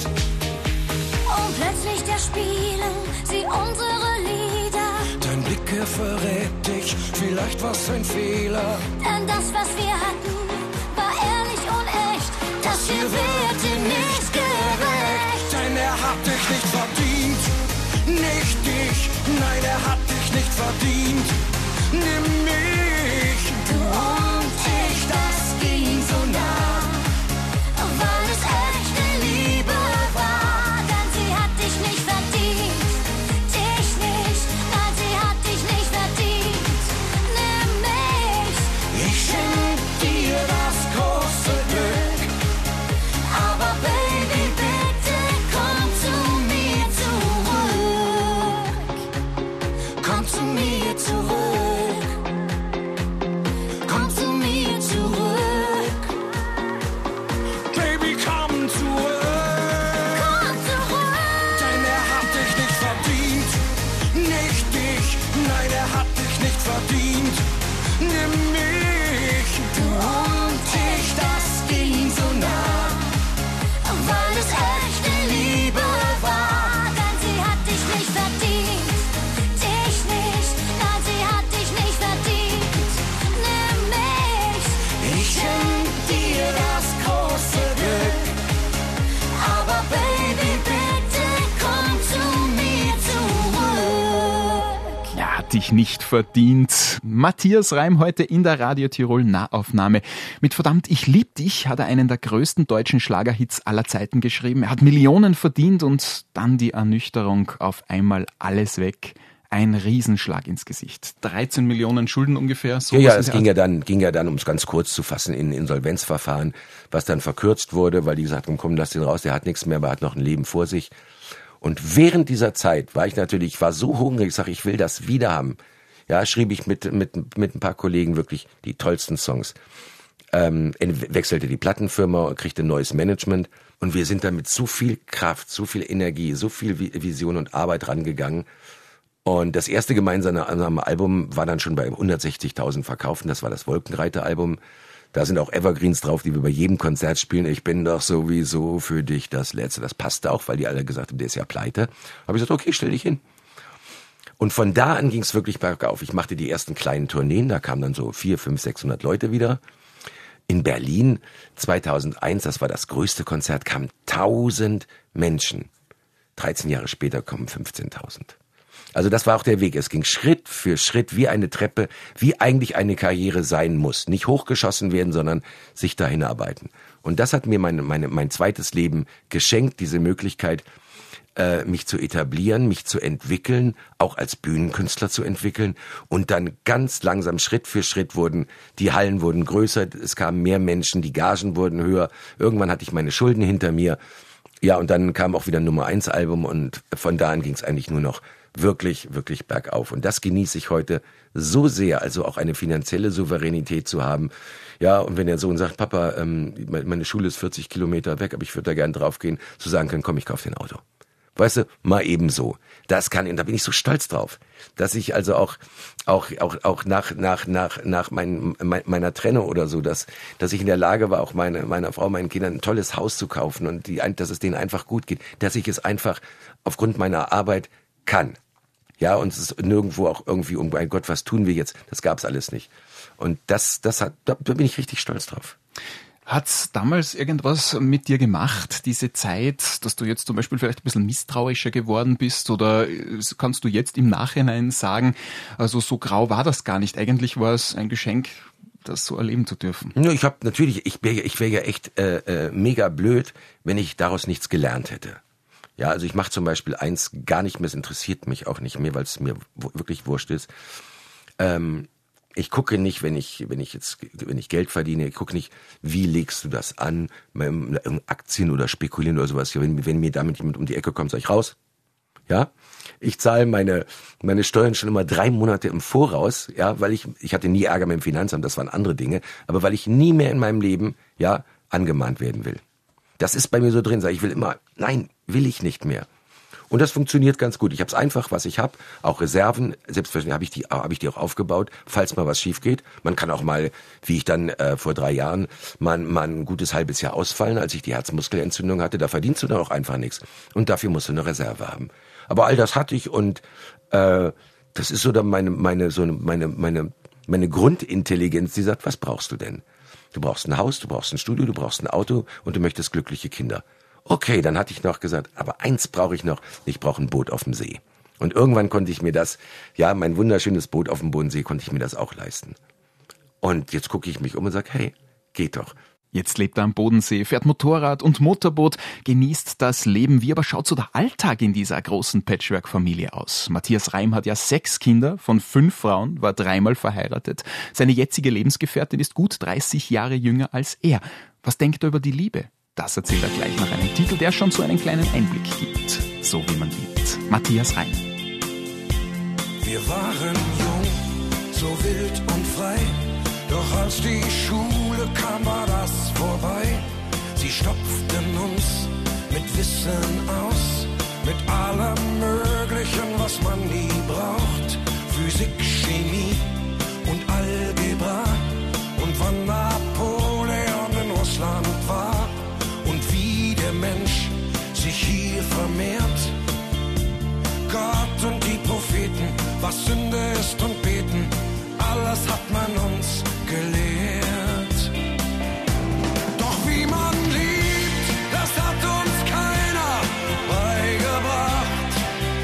Speaker 7: Und plötzlich da spielen sie unsere Lieder.
Speaker 5: Dein Blick, er verrät dich, vielleicht war's ein Fehler.
Speaker 7: Denn das, was wir hatten, war ehrlich und echt. Das hier wird dir nicht gerecht.
Speaker 5: Denn er hat dich nicht verdient, nicht dich, nein, er hat dich nicht verdient. Nimm mich,
Speaker 7: Du und ich, das ging so nah, weil es echte Liebe war. Denn sie hat dich nicht verdient, dich nicht, nein, sie hat dich nicht verdient. Nimm mich,
Speaker 5: ich schenk dir das große Glück.
Speaker 7: aber Baby, bitte komm zu mir zurück.
Speaker 5: Komm zu mir zurück. nimm mich. Du und ich, das ging so nah, weil es echte Liebe war.
Speaker 7: Denn sie hat dich nicht verdient, dich nicht, nein, sie hat dich nicht verdient. Nimm mich,
Speaker 5: Ich schenk dir das große Glück,
Speaker 7: aber Baby, bitte komm zu mir zurück.
Speaker 2: Ja, hat dich nicht verdient. Matthias Reim heute in der Radio Tirol Nahaufnahme. Mit Verdammt, ich lieb dich hat er einen der größten deutschen Schlagerhits aller Zeiten geschrieben. Er hat Millionen verdient und dann die Ernüchterung, auf einmal alles weg. Ein Riesenschlag ins Gesicht. dreizehn Millionen Schulden ungefähr. So
Speaker 3: Ja, ja,
Speaker 2: was in
Speaker 3: es
Speaker 2: der
Speaker 3: ging
Speaker 2: Art.
Speaker 3: ja dann, ging ja dann, um es ganz kurz zu fassen, in Insolvenzverfahren, was dann verkürzt wurde, weil die gesagt haben, komm, lass den raus, der hat nichts mehr, aber hat noch ein Leben vor sich. Und während dieser Zeit war ich natürlich, ich war so hungrig, ich sage, ich will das wieder haben. Ja, schrieb ich mit, mit, mit ein paar Kollegen wirklich die tollsten Songs. Ähm, wechselte die Plattenfirma, kriegte ein neues Management und wir sind da mit so viel Kraft, so viel Energie, so viel Vision und Arbeit rangegangen. Und das erste gemeinsame Album war dann schon bei hundertsechzigtausend Verkaufen. Das war das Wolkenreiter-Album. Da sind auch Evergreens drauf, die wir bei jedem Konzert spielen. Ich bin doch sowieso für dich das Letzte. Das passte auch, weil die alle gesagt haben, der ist ja pleite. Habe ich gesagt, okay, stell dich hin. Und von da an ging es wirklich bergauf. Ich machte die ersten kleinen Tourneen. Da kamen dann so vierhundert, fünfhundert, sechshundert Leute wieder. In Berlin zweitausendeins, das war das größte Konzert, kamen tausend Menschen. dreizehn Jahre später kommen fünfzehntausend. Also das war auch der Weg. Es ging Schritt für Schritt wie eine Treppe, wie eigentlich eine Karriere sein muss. Nicht hochgeschossen werden, sondern sich dahin arbeiten. Und das hat mir meine, meine, mein zweites Leben geschenkt, diese Möglichkeit, äh, mich zu etablieren, mich zu entwickeln, auch als Bühnenkünstler zu entwickeln. Und dann ganz langsam, Schritt für Schritt wurden, die Hallen wurden größer, es kamen mehr Menschen, die Gagen wurden höher. Irgendwann hatte ich meine Schulden hinter mir. Ja, und dann kam auch wieder ein Nummer eins Album und von da an ging es eigentlich nur noch wirklich, wirklich bergauf. Und das genieße ich heute so sehr, also auch eine finanzielle Souveränität zu haben. Ja, und wenn der Sohn sagt, Papa, ähm, meine Schule ist vierzig Kilometer weg, aber ich würde da gern draufgehen, zu sagen können, komm, ich kauf dir ein Auto. Weißt du, mal ebenso. Das kann, und da bin ich so stolz drauf, dass ich also auch, auch, auch, auch nach, nach, nach, nach mein, meiner Trennung oder so, dass, dass ich in der Lage war, auch meine, meiner Frau, meinen Kindern ein tolles Haus zu kaufen und die, dass es denen einfach gut geht, dass ich es einfach aufgrund meiner Arbeit kann. Ja, und es ist nirgendwo auch irgendwie, um mein Gott, was tun wir jetzt? Das gab's alles nicht. Und das, das hat, da, da bin ich richtig stolz drauf.
Speaker 2: Hat's damals irgendwas mit dir gemacht, diese Zeit, dass du jetzt zum Beispiel vielleicht ein bisschen misstrauischer geworden bist, oder kannst du jetzt im Nachhinein sagen, also so grau war das gar nicht, eigentlich war es ein Geschenk, das so erleben zu dürfen?
Speaker 3: Ja, ich habe natürlich, ich wäre ich wär ja echt äh, äh, mega blöd, wenn ich daraus nichts gelernt hätte. Ja, also ich mache zum Beispiel eins gar nicht mehr, es interessiert mich auch nicht mehr, weil es mir w- wirklich wurscht ist. Ähm, ich gucke nicht, wenn ich, wenn ich jetzt, wenn ich Geld verdiene, ich gucke nicht, wie legst du das an, Aktien oder Spekulieren oder sowas. Wenn, wenn mir damit jemand um die Ecke kommt, sag ich raus. Ja, ich zahle meine meine Steuern schon immer drei Monate im Voraus, ja, weil ich ich hatte nie Ärger mit dem Finanzamt, das waren andere Dinge, aber weil ich nie mehr in meinem Leben, ja, angemahnt werden will. Das ist bei mir so drin, sag ich will immer, nein, will ich nicht mehr. Und das funktioniert ganz gut. Ich habe es einfach, was ich habe, auch Reserven. Selbstverständlich habe ich die, habe ich die auch aufgebaut, falls mal was schief geht. Man kann auch mal, wie ich dann äh, vor drei Jahren, mal, mal ein gutes halbes Jahr ausfallen, als ich die Herzmuskelentzündung hatte. Da verdienst du dann auch einfach nichts. Und dafür musst du eine Reserve haben. Aber all das hatte ich und äh, das ist so dann meine, meine, so meine, meine, meine Grundintelligenz, die sagt, was brauchst du denn? Du brauchst ein Haus, du brauchst ein Studio, du brauchst ein Auto und du möchtest glückliche Kinder. Okay, dann hatte ich noch gesagt, aber eins brauche ich noch, ich brauche ein Boot auf dem See. Und irgendwann konnte ich mir das, ja, mein wunderschönes Boot auf dem Bodensee, konnte ich mir das auch leisten. Und jetzt gucke ich mich um und sage, hey, geht doch.
Speaker 2: Jetzt lebt er am Bodensee, fährt Motorrad und Motorboot, genießt das Leben. Wie aber schaut so der Alltag in dieser großen Patchwork-Familie aus? Matthias Reim hat ja sechs Kinder von fünf Frauen, war dreimal verheiratet. Seine jetzige Lebensgefährtin ist gut dreißig Jahre jünger als er. Was denkt er über die Liebe? Das erzählt er gleich nach einem Titel, der schon so einen kleinen Einblick gibt. So wie man liebt. Matthias Reim.
Speaker 5: Wir waren jung, so wild und frei. Doch als die Schule kam, war das vorbei. Sie stopften uns mit Wissen aus, mit allem Möglichen, was man nie braucht. Physik, Chemie und Algebra. was Sünde ist und beten, alles hat man uns gelehrt. Doch wie man liebt, das hat uns keiner beigebracht.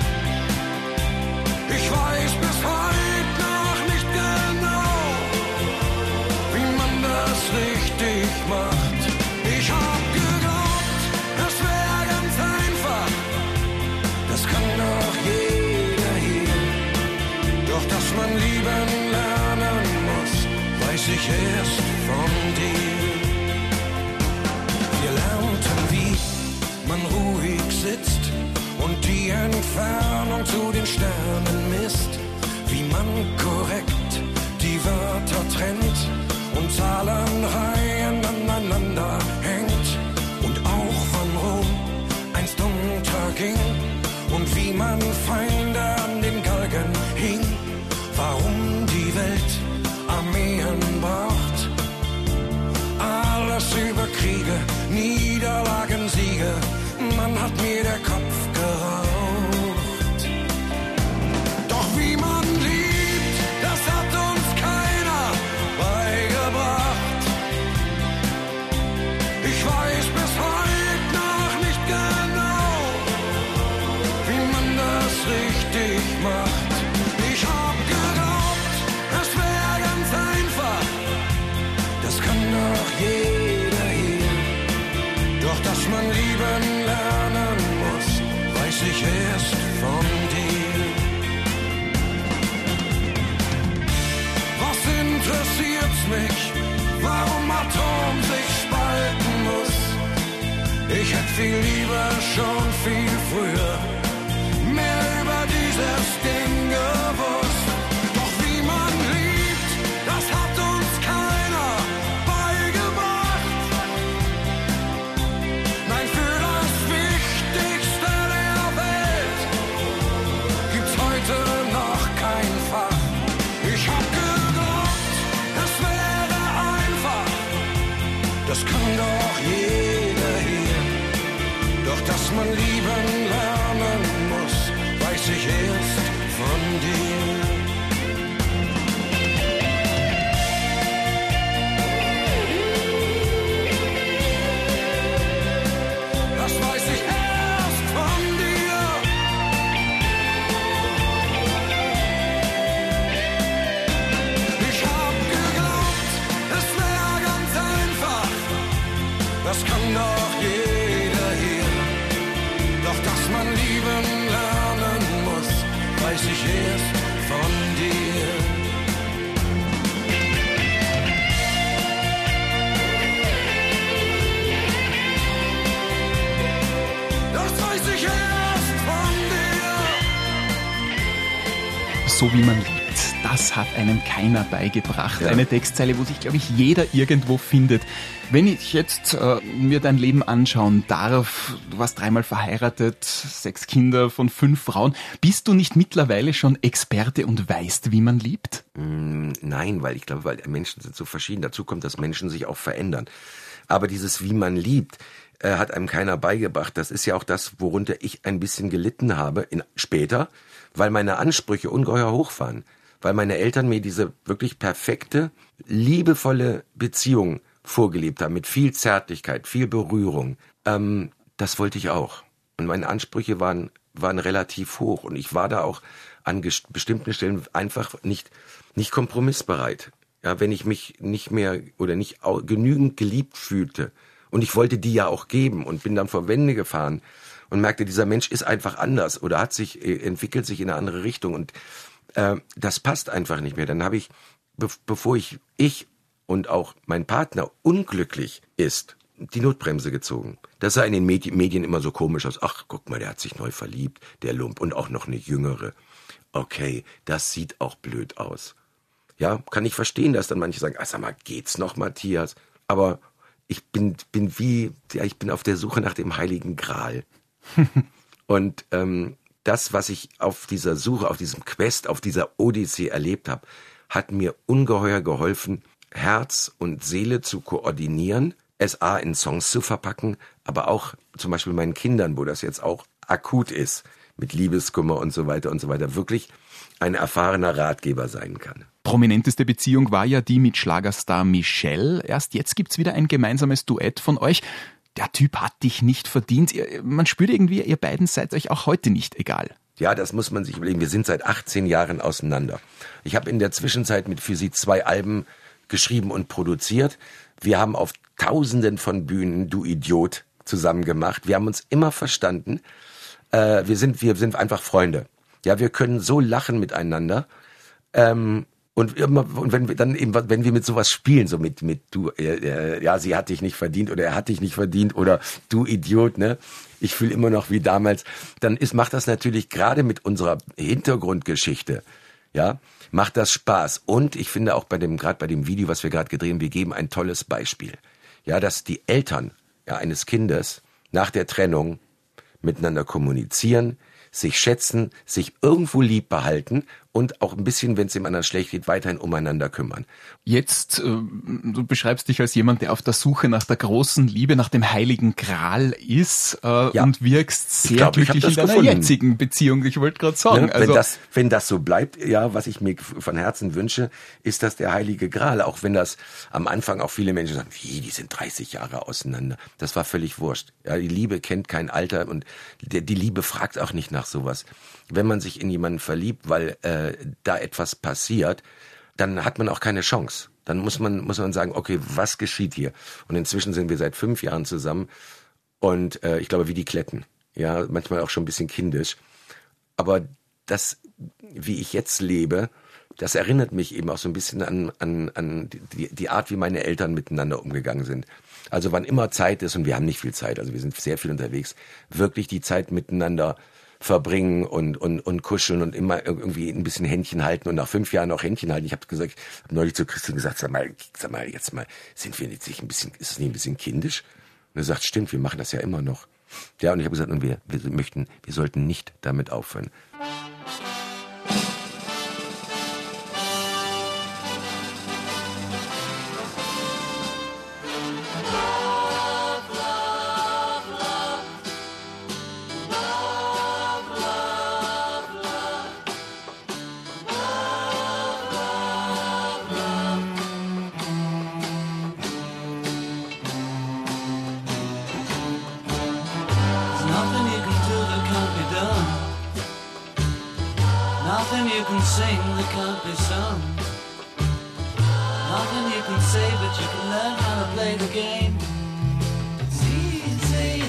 Speaker 5: Ich weiß bis heute noch nicht genau, wie man das richtig macht. Ich hab geglaubt, es wäre ganz einfach, das kann doch jeder hier. Doch dass man lieben lernen muss, weiß ich erst von dir. Wir lernten, wie man ruhig sitzt und die Entfernung zu den Sternen misst, wie man korrekt die Wörter trennt und Zahlenreihen aneinander hängt und auch wann Rom einst unterging und wie man Feinde an den Galgen hing, warum die Welt Armeen braucht. Alles über Kriege, Niederlagen, Siege, man hat mir der Kopf geraucht. Doch wie man liebt, das hat uns keiner beigebracht. Ich weiß bis heute noch nicht genau, wie man das richtig macht. Ich hab geglaubt, es wäre ganz einfach, das kann doch jeder hier. Doch dass man lieben lernen muss, weiß ich erst von dir. Was interessiert's mich, warum Atom sich spalten muss? Ich hätte viel lieber schon viel früher mehr über dieses Ding gewusst. Doch wie man liebt, das hat uns keiner beigebracht. Nein, für das Wichtigste der Welt gibt's heute noch kein Fach. Ich hab geglaubt, es wäre einfach, das kann doch jeder hier. Doch dass man lieben lernen muss, weiß ich erst von dir. Das weiß ich erst von dir. Ich hab geglaubt, es wäre ganz einfach, das kann doch jeder hier. Doch dass man lieben lernen muss, weiß ich erst von dir. Das weiß ich erst von dir.
Speaker 2: So wie man liebt, das hat einem keiner beigebracht.
Speaker 3: Ja.
Speaker 2: Eine Textzeile, wo sich, glaube ich, jeder irgendwo findet. Wenn ich jetzt äh, mir dein Leben anschauen darf, du warst dreimal verheiratet, sechs Kinder von fünf Frauen, bist du nicht mittlerweile schon Experte und weißt, wie man liebt?
Speaker 3: Mm, Nein, weil ich glaube, weil Menschen sind so verschieden. Dazu kommt, dass Menschen sich auch verändern. Aber dieses, wie man liebt, äh, hat einem keiner beigebracht. Das ist ja auch das, worunter ich ein bisschen gelitten habe in, später, weil meine Ansprüche ungeheuer hoch waren. Weil meine Eltern mir diese wirklich perfekte, liebevolle Beziehung vorgelebt haben, mit viel Zärtlichkeit, viel Berührung. Ähm, das wollte ich auch. Und meine Ansprüche waren, waren relativ hoch. Und ich war da auch an ges- bestimmten Stellen einfach nicht, nicht kompromissbereit. Ja, wenn ich mich nicht mehr oder nicht au- genügend geliebt fühlte. Und ich wollte die ja auch geben und bin dann vor Wände gefahren und merkte, dieser Mensch ist einfach anders oder hat sich, äh, entwickelt sich in eine andere Richtung. Und äh, das passt einfach nicht mehr. Dann habe ich, be- bevor ich, ich und auch mein Partner unglücklich ist, die Notbremse gezogen. Das sah in den Medi- Medien immer so komisch aus. Ach, guck mal, der hat sich neu verliebt, der Lump, und auch noch eine Jüngere. Okay, das sieht auch blöd aus. Ja, kann ich verstehen, dass dann manche sagen, ach, sag mal, geht's noch, Matthias? Aber ich bin, bin wie, ja, ich bin auf der Suche nach dem Heiligen Gral. Und ähm, das, was ich auf dieser Suche, auf diesem Quest, auf dieser Odyssee erlebt habe, hat mir ungeheuer geholfen, Herz und Seele zu koordinieren, es A in Songs zu verpacken, aber auch zum Beispiel meinen Kindern, wo das jetzt auch akut ist, mit Liebeskummer und so weiter und so weiter, wirklich ein erfahrener Ratgeber sein kann.
Speaker 2: Prominenteste Beziehung war ja die mit Schlagerstar Michelle. Erst jetzt gibt's wieder ein gemeinsames Duett von euch. Der Typ hat dich nicht verdient. Man spürt irgendwie, ihr beiden seid euch auch heute nicht egal.
Speaker 3: Ja, das muss man sich überlegen. Wir sind seit achtzehn Jahren auseinander. Ich habe in der Zwischenzeit mit für sie zwei Alben geschrieben und produziert. Wir haben auf Tausenden von Bühnen Du Idiot zusammen gemacht. Wir haben uns immer verstanden. Äh, wir sind, wir sind einfach Freunde. Ja, wir können so lachen miteinander. Ähm, und immer, und wenn wir dann eben, wenn wir mit sowas spielen, so mit, mit du, äh, ja, sie hat dich nicht verdient oder er hat dich nicht verdient oder du Idiot, ne? Ich fühle immer noch wie damals. Dann ist, macht das natürlich gerade mit unserer Hintergrundgeschichte, ja, macht das Spaß. Und ich finde auch bei dem, gerade bei dem Video, was wir gerade gedreht haben, wir geben ein tolles Beispiel. Ja, dass die Eltern, ja, eines Kindes nach der Trennung miteinander kommunizieren, sich schätzen, sich irgendwo lieb behalten und auch ein bisschen, wenn es dem anderen schlecht geht, weiterhin umeinander kümmern.
Speaker 2: Jetzt, äh, du beschreibst dich als jemand, der auf der Suche nach der großen Liebe, nach dem heiligen Gral ist, äh, ja. und wirkst sehr glaub, glücklich in deiner gefunden. jetzigen Beziehung. Ich wollte gerade sagen.
Speaker 3: Ja, wenn, also, das, wenn das so bleibt, ja, was ich mir von Herzen wünsche, ist das der heilige Gral. Auch wenn das am Anfang auch viele Menschen sagen, wie, die sind dreißig Jahre auseinander. Das war völlig wurscht. Ja, die Liebe kennt kein Alter und die, die Liebe fragt auch nicht nach sowas. Wenn man sich in jemanden verliebt, weil äh, da etwas passiert, dann hat man auch keine Chance. Dann muss man muss man sagen, okay, was geschieht hier? Und inzwischen sind wir seit fünf Jahren zusammen und äh, ich glaube, wie die Kletten. Ja, manchmal auch schon ein bisschen kindisch. Aber das, wie ich jetzt lebe, das erinnert mich eben auch so ein bisschen an an an die, die Art, wie meine Eltern miteinander umgegangen sind. Also wann immer Zeit ist, und wir haben nicht viel Zeit, also wir sind sehr viel unterwegs, wirklich die Zeit miteinander verbringen und und und kuscheln und immer irgendwie ein bisschen Händchen halten und nach fünf Jahren auch Händchen halten. Ich habe gesagt, hab neulich zu Christian gesagt, sag mal, sag mal jetzt mal, sind wir jetzt nicht ein bisschen, ist es nicht ein bisschen kindisch? Und er sagt, stimmt, wir machen das ja immer noch. Ja, und ich habe gesagt, und wir wir möchten, wir sollten nicht damit aufhören.
Speaker 8: Nothing you can sing that can't be sung. Nothing you can say, but you can learn how to play the game. It's easy.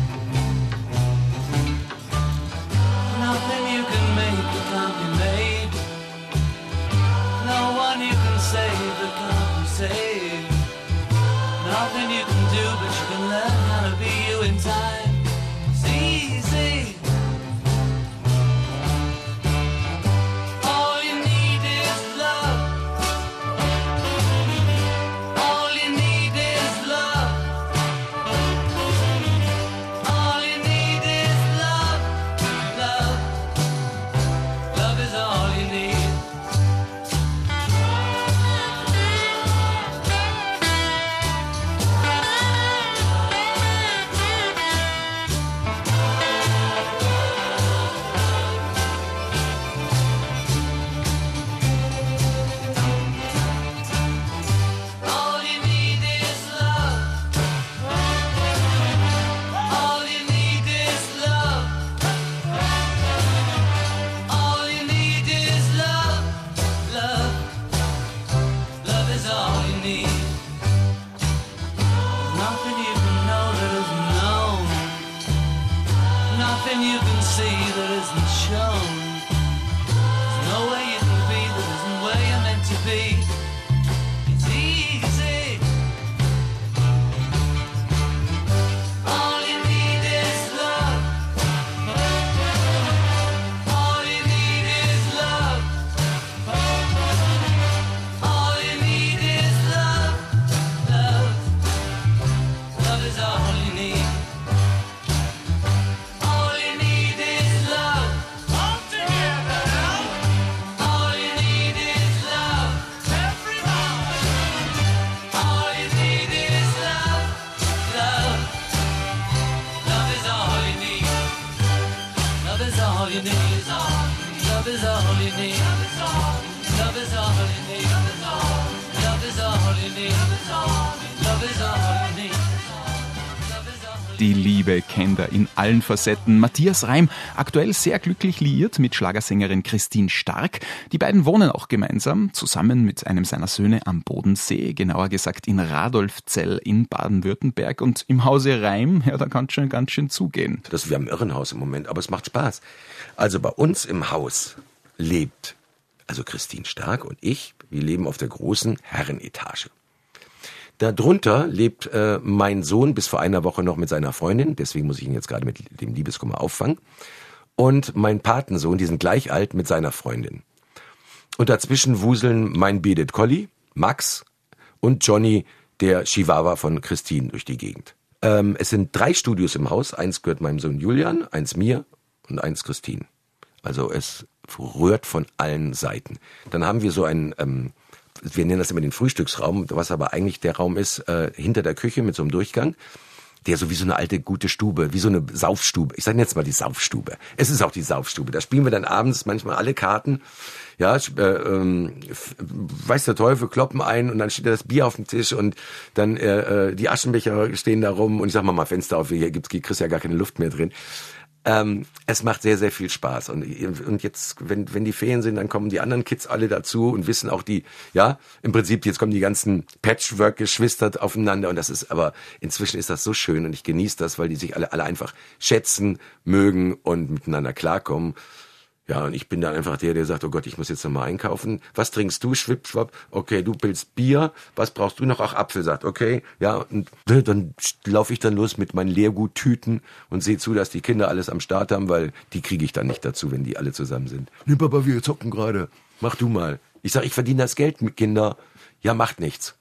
Speaker 8: Nothing you can make that can't be made. No one you can save that can't be saved. Nothing you can do, but you can learn how to be you in time. It's easy. Love is all you need. Love is all you need. Love is all you need. Love is all you need.
Speaker 2: Die Liebe kennt er in allen Facetten. Matthias Reim, aktuell sehr glücklich liiert mit Schlagersängerin Christine Stark. Die beiden wohnen auch gemeinsam, zusammen mit einem seiner Söhne am Bodensee, genauer gesagt in Radolfzell in Baden-Württemberg. Und im Hause Reim, ja, da kann es schon ganz schön zugehen.
Speaker 3: Das, wir haben ein Irrenhaus im Moment, aber es macht Spaß. Also bei uns im Haus lebt, also Christine Stark und ich, wir leben auf der großen Herrenetage. Darunter lebt äh, mein Sohn bis vor einer Woche noch mit seiner Freundin, deswegen muss ich ihn jetzt gerade mit dem Liebeskummer auffangen. Und mein Patensohn, die sind gleich alt, mit seiner Freundin. Und dazwischen wuseln mein Bedet Collie, Max und Johnny, der Chihuahua von Christine, durch die Gegend. Ähm, es sind drei Studios im Haus, eins gehört meinem Sohn Julian, eins mir und eins Christine. Also es rührt von allen Seiten. Dann haben wir so ein... Ähm, wir nennen das immer den Frühstücksraum, was aber eigentlich der Raum ist, äh, hinter der Küche mit so einem Durchgang, der so wie so eine alte, gute Stube, wie so eine Saufstube. Ich sage jetzt mal die Saufstube. Es ist auch die Saufstube. Da spielen wir dann abends manchmal alle Karten. Ja, äh, ähm, weiß der Teufel, kloppen ein und dann steht da das Bier auf dem Tisch und dann äh, die Aschenbecher stehen da rum und ich sag mal mal Fenster auf, hier gibt's, kriegst ja gar keine Luft mehr drin. Ähm, es macht sehr, sehr viel Spaß. Und, und jetzt, wenn, wenn die Ferien sind, dann kommen die anderen Kids alle dazu und wissen auch die, ja, im Prinzip, jetzt kommen die ganzen Patchwork-Geschwister aufeinander und das ist, aber inzwischen ist das so schön und ich genieße das, weil die sich alle, alle einfach schätzen, mögen und miteinander klarkommen. Ja, und ich bin dann einfach der, der sagt, oh Gott, ich muss jetzt noch mal einkaufen. Was trinkst du? Schwipp, okay, du willst Bier. Was brauchst du noch? Ach, Apfel, sagt, okay. Ja, und dann laufe ich dann los mit meinen Leerguttüten und sehe zu, dass die Kinder alles am Start haben, weil die kriege ich dann nicht dazu, wenn die alle zusammen sind. Nee, Papa, wir zocken gerade. Mach du mal. Ich sag, ich verdiene das Geld mit Kinder. Ja, macht nichts.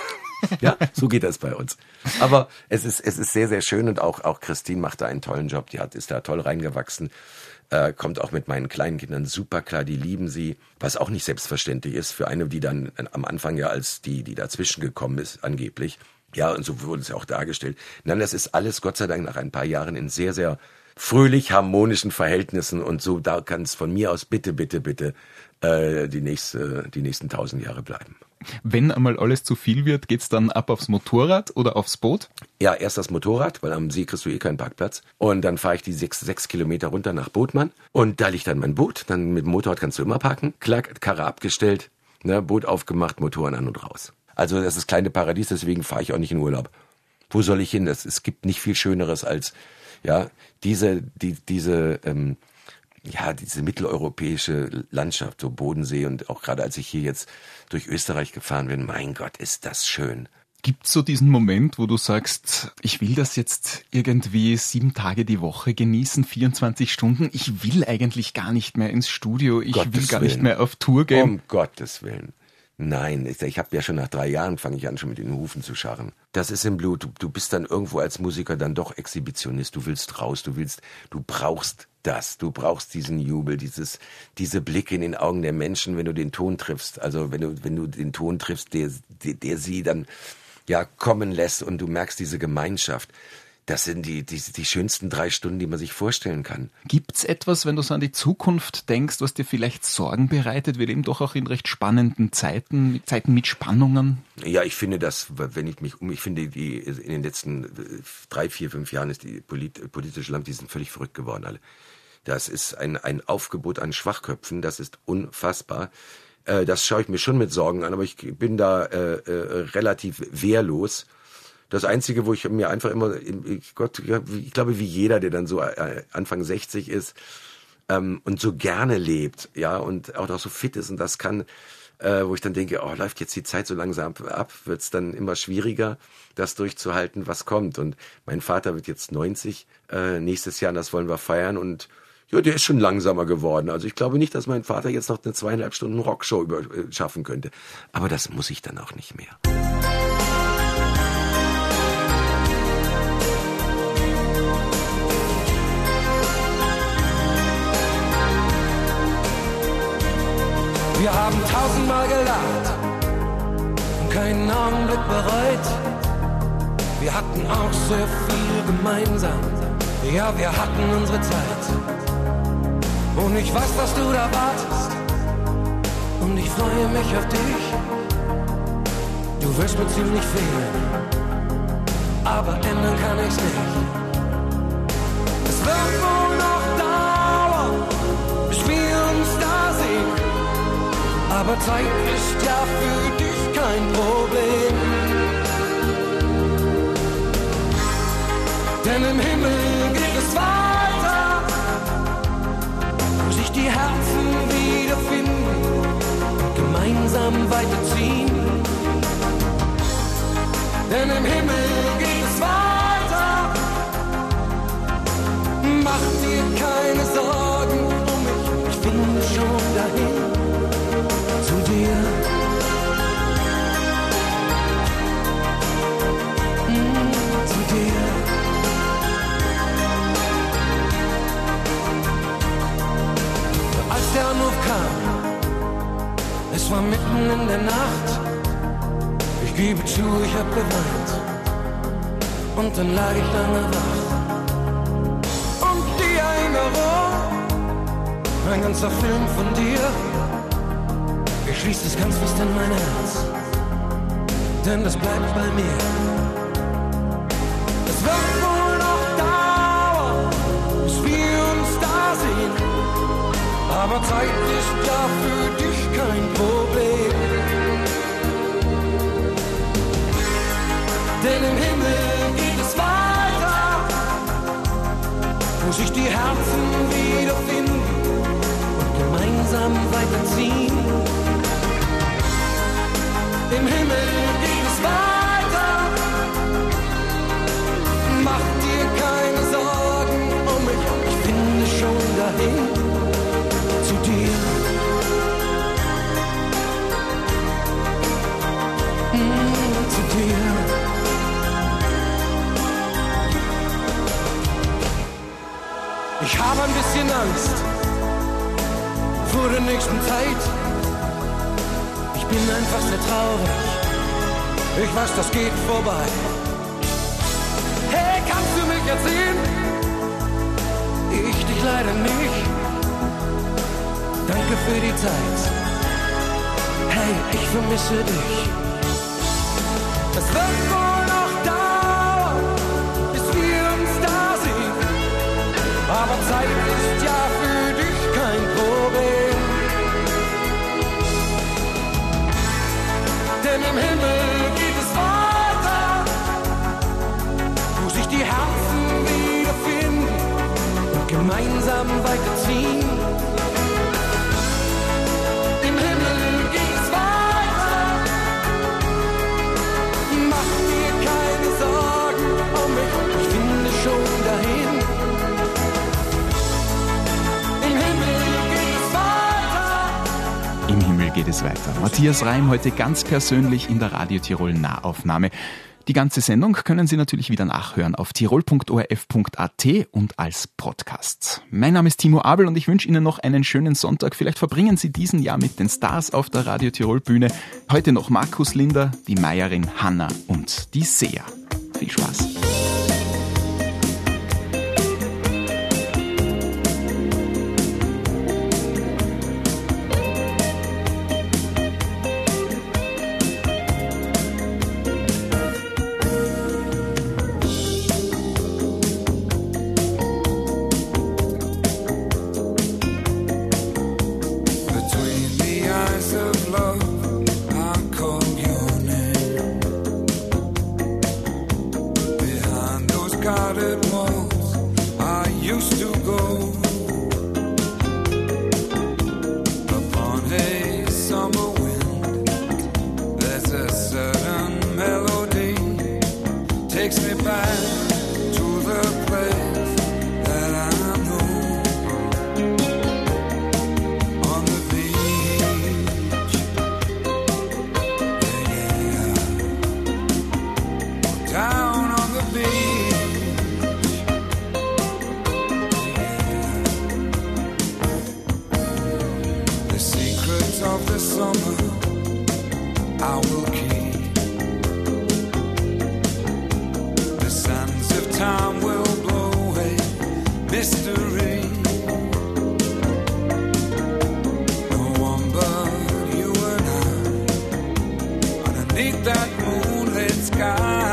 Speaker 3: Ja, so geht das bei uns. Aber es ist, es ist sehr, sehr schön und auch, auch Christine macht da einen tollen Job. Die hat, ist da toll reingewachsen. Äh, kommt auch mit meinen kleinen Kindern super klar, die lieben sie, was auch nicht selbstverständlich ist für eine, die dann am Anfang ja als die, die dazwischen gekommen ist, angeblich. Ja, und so wurde es ja auch dargestellt. Nein, das ist alles Gott sei Dank nach ein paar Jahren in sehr, sehr fröhlich harmonischen Verhältnissen und so, da kann es von mir aus bitte, bitte, bitte äh, die, nächste, die nächsten tausend Jahre bleiben.
Speaker 2: Wenn einmal alles zu viel wird, geht's dann ab aufs Motorrad oder aufs Boot?
Speaker 3: Ja, erst das Motorrad, weil am See kriegst du eh keinen Parkplatz. Und dann fahre ich die sechs, sechs Kilometer runter nach Bootmann. Und da liegt dann mein Boot. Dann mit dem Motorrad kannst du immer parken. Klack, Karre abgestellt, ne, Boot aufgemacht, Motoren an und raus. Also das ist kleine Paradies, deswegen fahre ich auch nicht in Urlaub. Wo soll ich hin? Das, es gibt nicht viel Schöneres als ja diese, die, diese... Ähm, ja, diese mitteleuropäische Landschaft, so Bodensee und auch gerade als ich hier jetzt durch Österreich gefahren bin, mein Gott, ist das schön.
Speaker 2: Gibt's so diesen Moment, wo du sagst, ich will das jetzt irgendwie sieben Tage die Woche genießen, vierundzwanzig Stunden, ich will eigentlich gar nicht mehr ins Studio, ich
Speaker 3: Gottes
Speaker 2: will gar
Speaker 3: Willen.
Speaker 2: nicht mehr auf Tour gehen?
Speaker 3: Um Gottes Willen. Nein, ich, ich habe ja schon nach drei Jahren fange ich an, schon mit den Hufen zu scharren. Das ist im Blut. Du, du bist dann irgendwo als Musiker dann doch Exhibitionist. Du willst raus, du willst, du brauchst das. Du brauchst diesen Jubel, dieses, diese Blicke in den Augen der Menschen, wenn du den Ton triffst. Also wenn du, wenn du den Ton triffst, der, der, der sie dann ja kommen lässt und du merkst diese Gemeinschaft. Das sind die, die, die schönsten drei Stunden, die man sich vorstellen kann.
Speaker 2: Gibt's etwas, wenn du so an die Zukunft denkst, was dir vielleicht Sorgen bereitet? Wir leben doch auch in recht spannenden Zeiten, Zeiten mit Spannungen.
Speaker 3: Ja, ich finde das, wenn ich mich um, ich finde die in den letzten drei, vier, fünf Jahren ist die polit, politische Land, die sind völlig verrückt geworden alle. Das ist ein, ein Aufgebot an Schwachköpfen, das ist unfassbar. Äh, das schaue ich mir schon mit Sorgen an, aber ich bin da äh, äh, relativ wehrlos. Das Einzige, wo ich mir einfach immer, ich, Gott, ich glaube, wie jeder, der dann so Anfang sechzig ist ähm, und so gerne lebt, ja, und auch noch so fit ist und das kann, äh, wo ich dann denke, oh, läuft jetzt die Zeit so langsam ab, wird es dann immer schwieriger, das durchzuhalten, was kommt. Und mein Vater wird jetzt neunzig äh, nächstes Jahr, und das wollen wir feiern und ja, der ist schon langsamer geworden. Also ich glaube nicht, dass mein Vater jetzt noch eine zweieinhalb Stunden Rockshow über, äh, schaffen könnte. Aber das muss ich dann auch nicht mehr.
Speaker 5: Wir haben tausendmal gelacht und keinen Augenblick bereut. Wir hatten auch sehr viel gemeinsam. Ja, wir hatten unsere Zeit. Und ich weiß, dass du da wartest. Und ich freue mich auf dich. Du wirst mir ziemlich fehlen, aber ändern kann ich's nicht. Es wird wohl noch dauern, bis wir uns da sehen. Aber Zeit ist ja für dich kein Problem. Denn im Himmel geht es weiter, wo sich die Herzen wiederfinden und gemeinsam weiterziehen. Denn im Himmel geht es weiter. Mach dir keine Sorgen um mich, ich finde schon dahin zu dir. Mm, zu dir. Als der Anruf kam, es war mitten in der Nacht. Ich gebe zu, ich hab geweint und dann lag ich lange wach. Und die Erinnerung, ein ganzer Film von dir, ich schließ es ganz fest in mein Herz, denn das bleibt bei mir. Es wird wohl noch dauern, bis wir uns da sehen, aber Zeit ist ja für dich kein Problem. Denn im Himmel geht es weiter, wo sich die Herzen wiederfinden und gemeinsam weiterziehen. Im Himmel geht es weiter, mach dir keine Sorgen um mich, ich finde schon dahin zu dir. Mm, zu dir. Ich habe ein bisschen Angst vor der nächsten Zeit. Ich bin einfach sehr traurig. Ich weiß, das geht vorbei. Hey, kannst du mich jetzt sehen? Ich dich leider nicht. Danke für die Zeit. Hey, ich vermisse dich. Es wird wohl noch dauern, bis wir uns da sehen. Aber Zeit ist ja für dich kein Problem. Denn im Himmel geht es weiter, wo sich die Herzen wiederfinden und gemeinsam weiterziehen. Im Himmel geht es weiter, mach dir keine Sorgen um mich, ich finde schon dahin.
Speaker 2: Im Himmel geht es weiter. Matthias Reim heute ganz persönlich in der Radio Tirol Nahaufnahme. Die ganze Sendung können Sie natürlich wieder nachhören auf tirol punkt o r f punkt a t und als Podcast. Mein Name ist Timo Abel und ich wünsche Ihnen noch einen schönen Sonntag. Vielleicht verbringen Sie diesen Jahr mit den Stars auf der Radio Tirol Bühne. Heute noch Markus Linder, die Meierin Hanna und die Sea. Viel Spaß.
Speaker 9: Down on the beach moonlit sky.